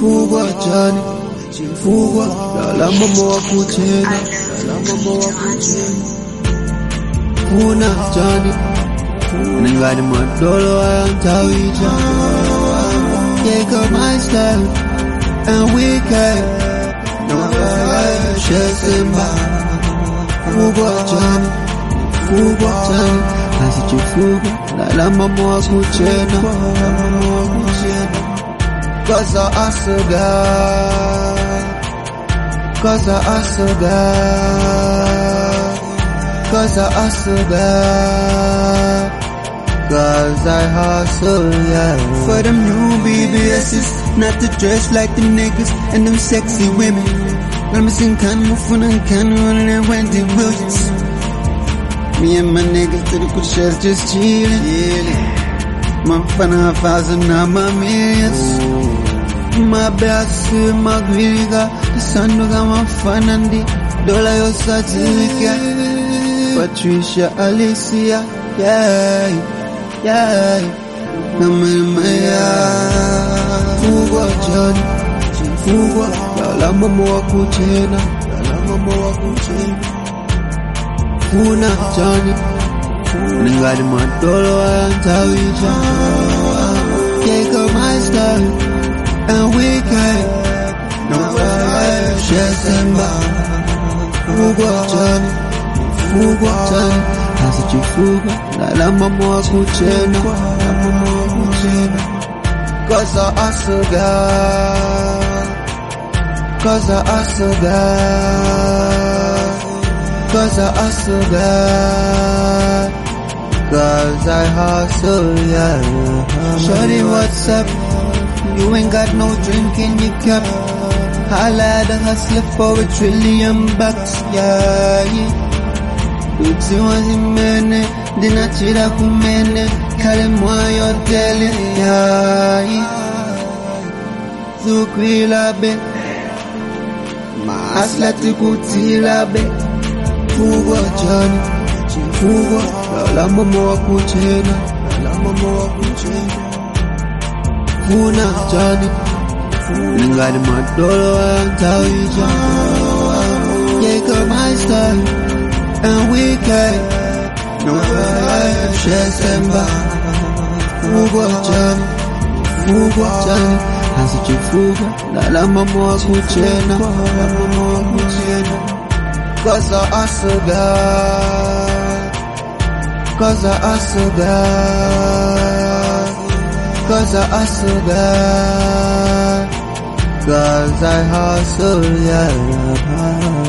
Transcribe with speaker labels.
Speaker 1: chifukwa chani, chifukwa lala mama wakuchena, lala mama wakuchena. Funa chani, ningani madolo ayantawija. Take up my style and we can share simba. Fugwa chani, fugwa chani. Asi chifugwa lala mama wakuchena, lala mama wakuchena. Cause I survive, cause I survive, cause I survive, cause I hustle, yeah. For them new BBS's, not to dress like the niggas and them sexy women. Let me sing can move on and can run and Wendy Williams. Me and my niggas to the good shit just chillin'. My fun half thousand, now my millions. My best, my griga, the sun got my fun and the dollar your certificate. Patricia, Alicia, yeah, yeah. Namaya, Fugwa Johnny, Fugwa, Lala Mama Wakuchena, Lala Mama Wakuchena. Funa Johnny, Ningadi Madolo Antawija. Take up my style and we can share simba. Fugwa Johnny, Fugwa Johnny. Asi chifugwa lala mama wakuchena, lala mama wakuchena. Cause I survive, cause I survive, cause I survive, cause I hustle, yeah. Shorty, what's up? You ain't got no drink in your cup. Holla at a hustler for $1 trillion, yeah. Uti wazimene, dinachira kumene, kale mwayo tele, yeah. Zukwila be, maasla tikutila be. Fugwa chani, chifugwa, lala mama wakuchena, lala mama wakuchena. Funa chani, ningani madolo ayantawija. Take up my style and we can share simba. Fugwa chani, fugwa chani. Asi chifugwa lala mama wakuchena, lala mama wakuchena. Cause I survive, cause I survive, cause I survive, cause I hustle, yeah.